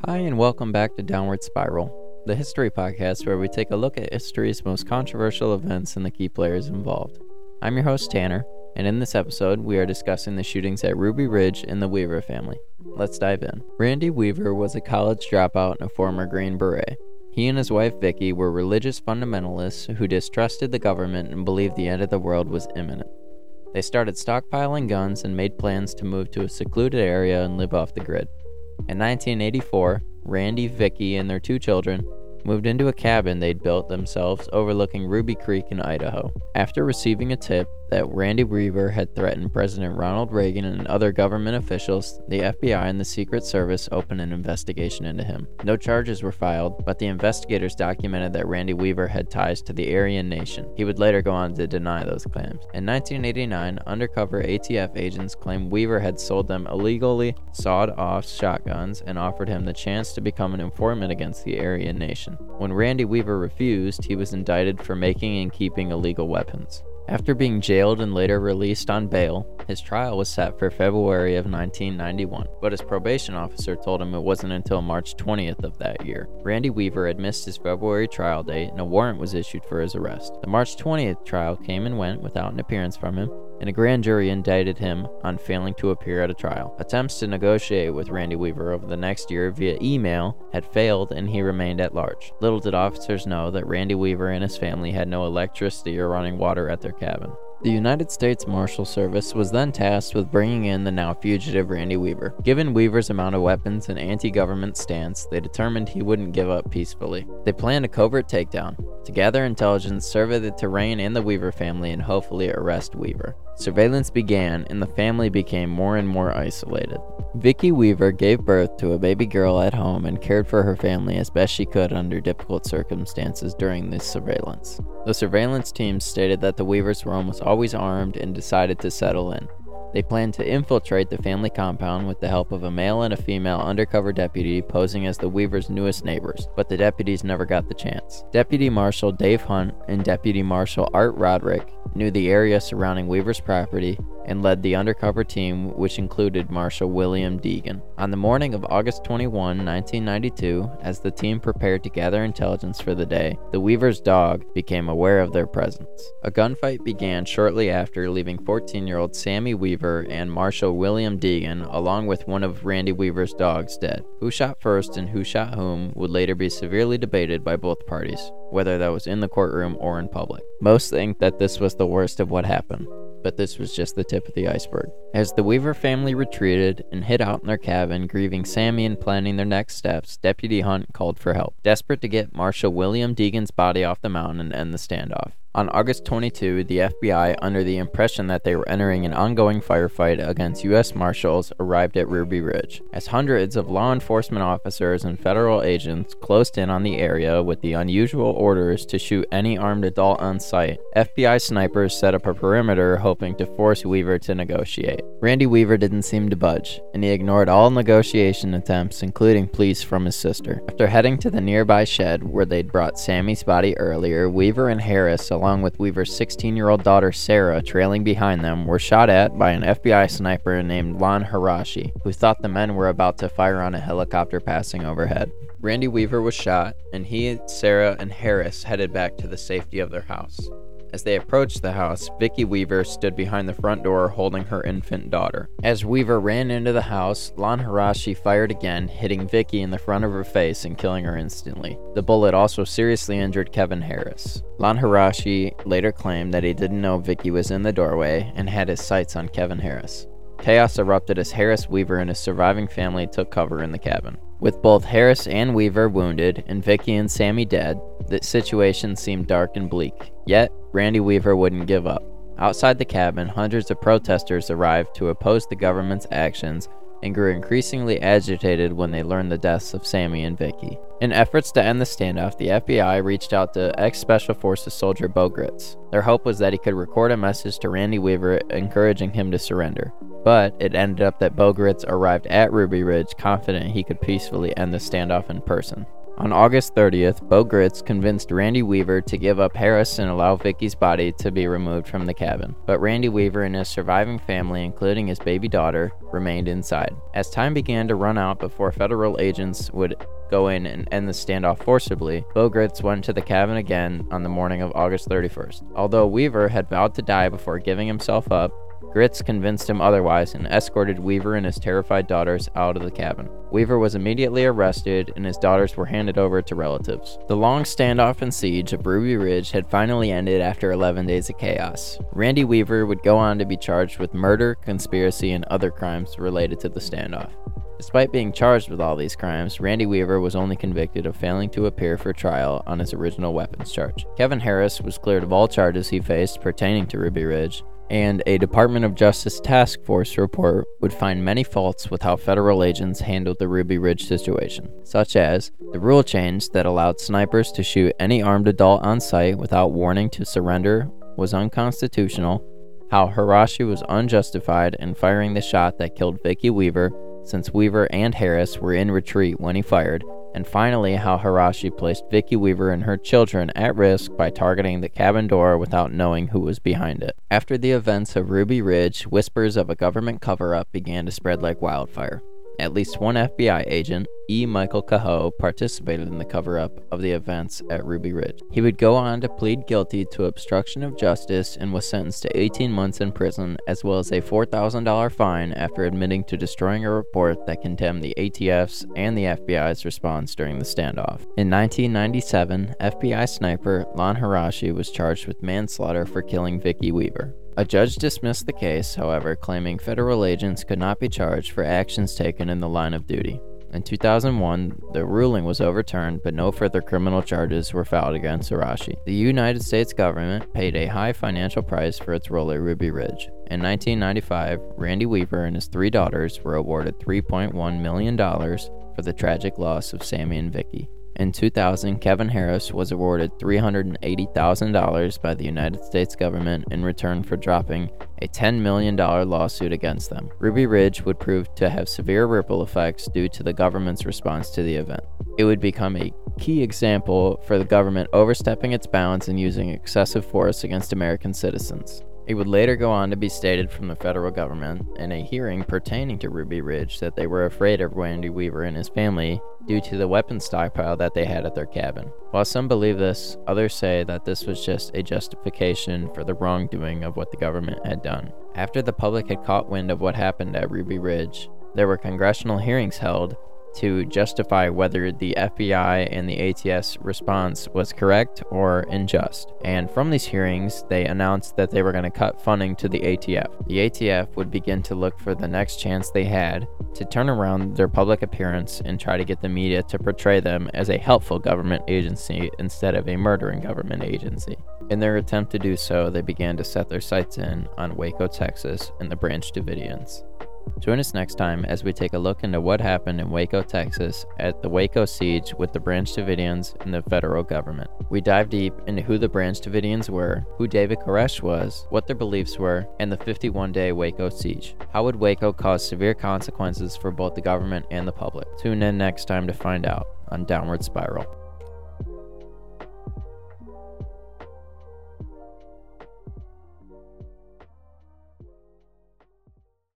Hi, and welcome back to Downward Spiral, the history podcast where we take a look at history's most controversial events and the key players involved. I'm your host, Tanner, and in this episode, we are discussing the shootings at Ruby Ridge and the Weaver family. Let's dive in. Randy Weaver was a college dropout and a former Green Beret. He and his wife, Vicky, were religious fundamentalists who distrusted the government and believed the end of the world was imminent. They started stockpiling guns and made plans to move to a secluded area and live off the grid. In 1984, Randy, Vicky, and their two children moved into a cabin they'd built themselves overlooking Ruby Creek in Idaho. After receiving a tip that Randy Weaver had threatened President Ronald Reagan and other government officials, the FBI and the Secret Service opened an investigation into him. No charges were filed, but the investigators documented that Randy Weaver had ties to the Aryan Nation. He would later go on to deny those claims. In 1989, undercover ATF agents claimed Weaver had sold them illegally sawed-off shotguns and offered him the chance to become an informant against the Aryan Nation. When Randy Weaver refused, he was indicted for making and keeping illegal weapons. After being jailed and later released on bail, his trial was set for February of 1991, but his probation officer told him it wasn't until March 20th of that year. Randy Weaver had missed his February trial date and a warrant was issued for his arrest. The March 20th trial came and went without an appearance from him, and a grand jury indicted him on failing to appear at a trial. Attempts to negotiate with Randy Weaver over the next year via email had failed and he remained at large. Little did officers know that Randy Weaver and his family had no electricity or running water at their cabin. The United States Marshal Service was then tasked with bringing in the now fugitive Randy Weaver. Given Weaver's amount of weapons and anti-government stance, they determined he wouldn't give up peacefully. They planned a covert takedown to gather intelligence, survey the terrain and the Weaver family, and hopefully arrest Weaver. Surveillance began, and the family became more and more isolated. Vicky Weaver gave birth to a baby girl at home and cared for her family as best she could under difficult circumstances during this surveillance. The surveillance team stated that the Weavers' room was always armed and decided to settle in. They planned to infiltrate the family compound with the help of a male and a female undercover deputy posing as the Weavers' newest neighbors, but the deputies never got the chance. Deputy Marshal Dave Hunt and Deputy Marshal Art Roderick knew the area surrounding Weaver's property and led the undercover team, which included Marshal William Deegan. On the morning of August 21, 1992, as the team prepared to gather intelligence for the day, the Weaver's dog became aware of their presence. A gunfight began shortly after, leaving 14-year-old Sammy Weaver and Marshal William Deegan, along with one of Randy Weaver's dogs, dead. Who shot first and who shot whom would later be severely debated by both parties, whether that was in the courtroom or in public. Most think that this was the worst of what happened, but this was just the tip of the iceberg. As the Weaver family retreated and hid out in their cabin, grieving Sammy and planning their next steps, Deputy Hunt called for help, desperate to get Marshal William Deegan's body off the mountain and end the standoff. On August 22, the FBI, under the impression that they were entering an ongoing firefight against U.S. Marshals, arrived at Ruby Ridge. As hundreds of law enforcement officers and federal agents closed in on the area with the unusual orders to shoot any armed adult on sight, FBI snipers set up a perimeter hoping to force Weaver to negotiate. Randy Weaver didn't seem to budge, and he ignored all negotiation attempts, including pleas from his sister. After heading to the nearby shed where they'd brought Sammy's body earlier, Weaver and Harris, along with Weaver's 16-year-old daughter Sarah trailing behind them, were shot at by an FBI sniper named Lon Harashi, who thought the men were about to fire on a helicopter passing overhead. Randy Weaver was shot, and he, Sarah, and Harris headed back to the safety of their house. As they approached the house, Vicky Weaver stood behind the front door holding her infant daughter. As Weaver ran into the house, Lon Harashi fired again, hitting Vicky in the front of her face and killing her instantly. The bullet also seriously injured Kevin Harris. Lon Harashi later claimed that he didn't know Vicky was in the doorway and had his sights on Kevin Harris. Chaos erupted as Harris, Weaver, and his surviving family took cover in the cabin. With both Harris and Weaver wounded and Vicky and Sammy dead, the situation seemed dark and bleak. Yet, Randy Weaver wouldn't give up. Outside the cabin, hundreds of protesters arrived to oppose the government's actions and grew increasingly agitated when they learned the deaths of Sammy and Vicky. In efforts to end the standoff, the FBI reached out to ex-Special Forces soldier Bo Gritz. Their hope was that he could record a message to Randy Weaver encouraging him to surrender. But it ended up that Bo Gritz arrived at Ruby Ridge confident he could peacefully end the standoff in person. On August 30th, Bo Gritz convinced Randy Weaver to give up Harris and allow Vicky's body to be removed from the cabin. But Randy Weaver and his surviving family, including his baby daughter, remained inside. As time began to run out before federal agents would go in and end the standoff forcibly, Bo Gritz went to the cabin again on the morning of August 31st. Although Weaver had vowed to die before giving himself up, Gritz convinced him otherwise and escorted Weaver and his terrified daughters out of the cabin. Weaver was immediately arrested and his daughters were handed over to relatives. The long standoff and siege of Ruby Ridge had finally ended after 11 days of chaos. Randy Weaver would go on to be charged with murder, conspiracy, and other crimes related to the standoff. Despite being charged with all these crimes, Randy Weaver was only convicted of failing to appear for trial on his original weapons charge. Kevin Harris was cleared of all charges he faced pertaining to Ruby Ridge, and a Department of Justice task force report would find many faults with how federal agents handled the Ruby Ridge situation, such as the rule change that allowed snipers to shoot any armed adult on site without warning to surrender was unconstitutional, how Hirashi was unjustified in firing the shot that killed Vicky Weaver since Weaver and Harris were in retreat when he fired, and finally how Hirashi placed Vicky Weaver and her children at risk by targeting the cabin door without knowing who was behind it. After the events of Ruby Ridge, whispers of a government cover-up began to spread like wildfire. At least one FBI agent, E. Michael Cahoe, participated in the cover-up of the events at Ruby Ridge. He would go on to plead guilty to obstruction of justice and was sentenced to 18 months in prison, as well as a $4,000 fine after admitting to destroying a report that condemned the ATF's and the FBI's response during the standoff. In 1997, FBI sniper Lon Hirashi was charged with manslaughter for killing Vicky Weaver. A judge dismissed the case, however, claiming federal agents could not be charged for actions taken in the line of duty. In 2001, the ruling was overturned, but no further criminal charges were filed against Hirashi. The United States government paid a high financial price for its role at Ruby Ridge. In 1995, Randy Weaver and his 3 daughters were awarded $3.1 million for the tragic loss of Sammy and Vicky. In 2000, Kevin Harris was awarded $380,000 by the United States government in return for dropping a $10 million lawsuit against them. Ruby Ridge would prove to have severe ripple effects due to the government's response to the event. It would become a key example for the government overstepping its bounds and using excessive force against American citizens. It would later go on to be stated from the federal government in a hearing pertaining to Ruby Ridge that they were afraid of Randy Weaver and his family due to the weapon stockpile that they had at their cabin. While some believe this, others say that this was just a justification for the wrongdoing of what the government had done. After the public had caught wind of what happened at Ruby Ridge, there were congressional hearings held to justify whether the FBI and the ATF's response was correct or unjust. And from these hearings, they announced that they were going to cut funding to the ATF. The ATF would begin to look for the next chance they had to turn around their public appearance and try to get the media to portray them as a helpful government agency instead of a murdering government agency. In their attempt to do so, they began to set their sights in on Waco, Texas, and the Branch Davidians. Join us next time as we take a look into what happened in Waco, Texas at the Waco siege with the Branch Davidians and the federal government. We dive deep into who the Branch Davidians were, who David Koresh was, what their beliefs were, and the 51-day Waco siege. How would Waco cause severe consequences for both the government and the public? Tune in next time to find out on Downward Spiral.